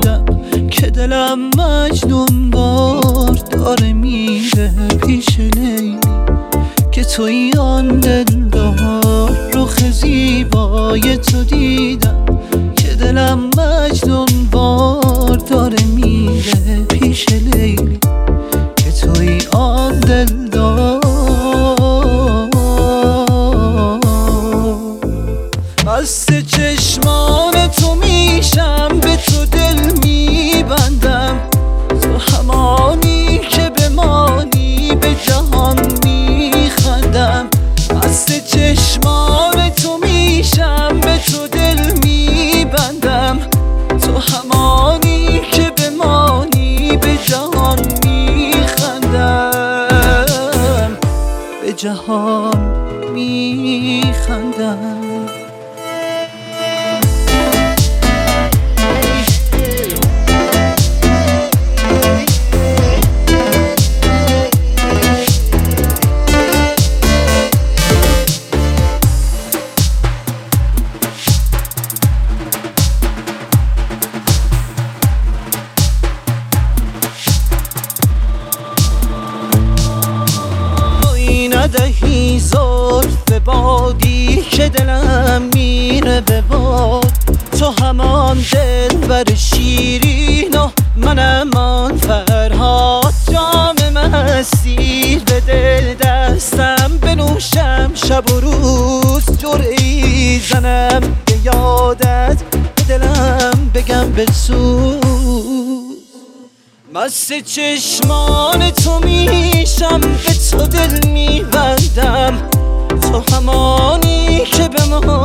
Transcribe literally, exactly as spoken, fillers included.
دیدم که دلم مجنون بار داره میره پیش لیلی، که توی آن دلدار رخ زیبای تو دیدم که دلم مجنون بار داره میره پیش لیلی، که توی آن دلدار. مست چشمان تو میشم، به تو دل میبندم، تو همانی که بمانی به جهان میخندم. مست چشمان تو میشم، به تو دل میبندم، تو همانی که بمانی به جهان میخندم، به جهان میخندم. ندهی زلف بادی که دلم میره به باد، تو همان دلبر شیرین و منم آن فرهاد. جام مستی بده دستم بنوشم شب و روز، جرعی زنم به یادت به دلم بگم بسوز. مست چشمان تو میشم، به تو دل میبندم، تو همانی که به ما